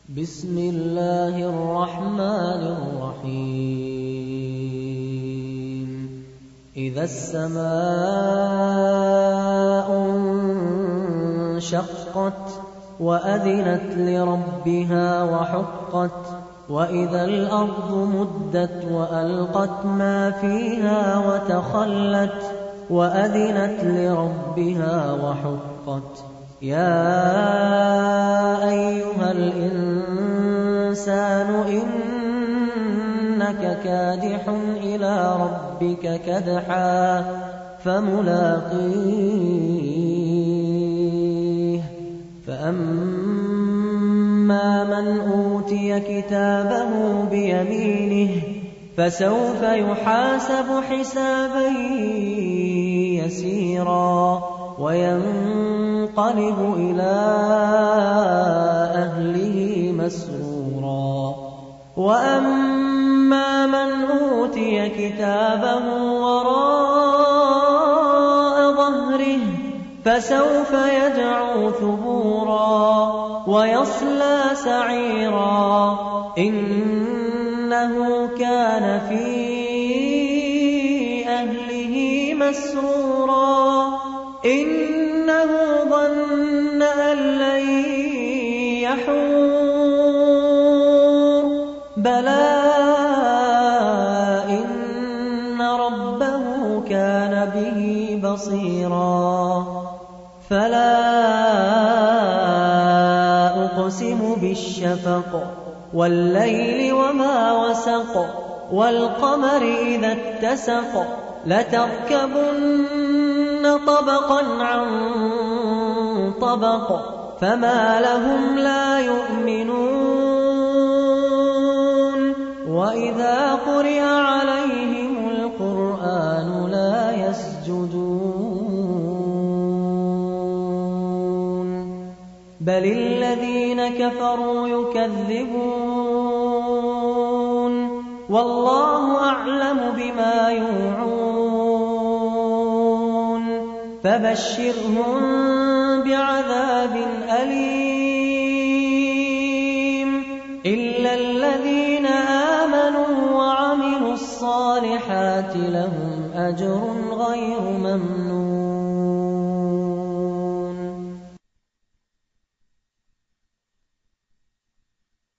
بسم الله الرحمن الرحيم إذا السماء انشقت وأذنت لربها وحقت وإذا الأرض مدت وألقت ما فيها وتخلت وأذنت لربها وحقت يا أيها الإنسان إنك كادح إلى ربك كدحا فملاقيه فأما من أوتي كتابه بيمينه فسوف يحاسب حسابا يسيرا وينقلب إلى أهله مسرورا وأما من أوتي كتابه وراء ظهره فسوف يدعو ثبورا ويصلى سعيرا إنه كان في أهله مسرورا إنه ظن أن لن يحور بلى إن ربه كان به بصيرا فلا أقسم بالشفق والليل وما وسق والقمر إذا اتسق لتركبن طبقا عن طبق فما لهم لا يؤمنون وإذا قرئ عليهم القرآن لا يسجدون بل الذين كفروا يكذبون والله أعلم بما يوعون فبشرهم بعذاب أليم إلا الذين آمنوا وعملوا الصالحات لهم أجر غير ممنون